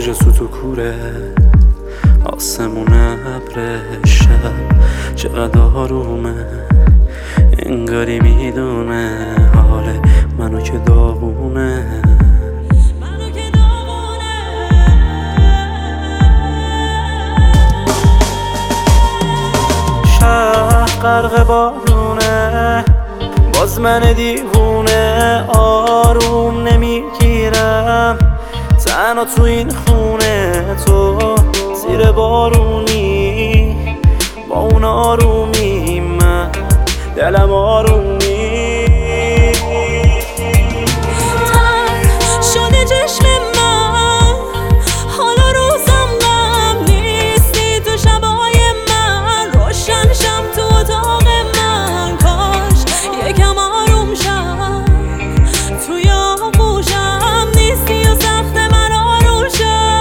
جا سوت و کوره آسمون ابر شب چقدر آرومه، انگاری میدونه حال منو که داغونه. شهر غرق بارونه، باز من دیوونه آروم نمیگیرم تنها تو این خونه. تو زیر بارونی با اون آرومی، من دلم آرومی. شده چشم من حالا روزم غم نیستی تو شبای من، روشن شم تو اتاق من، کاش یکم آروم شم توی آغوشم نیستی و سخت من آروم شم.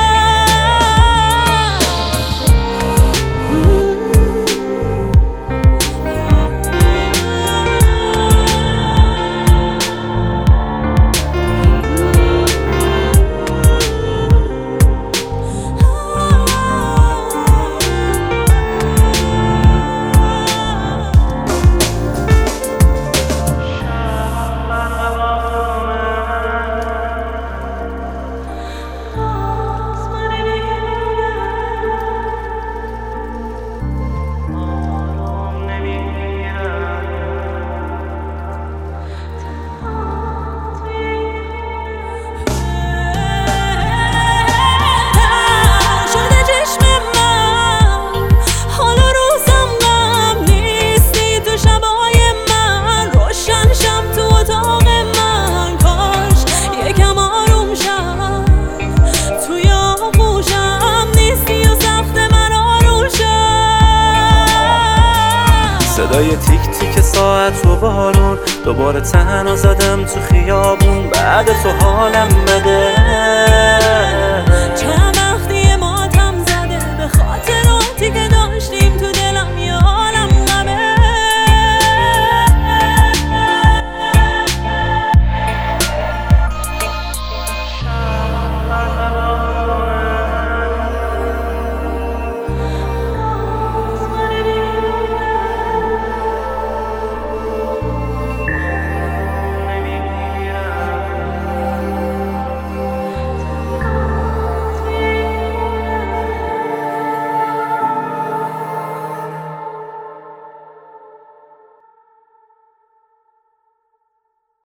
صدای تیک تیک ساعت و بارون، دوباره تنها زدم تو خیابون، بعد تو حالم بده.